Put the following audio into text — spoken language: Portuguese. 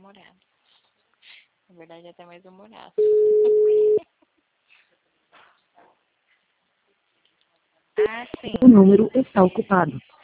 namorado. Na verdade, até mais humorado. Ah, sim. O número está ocupado.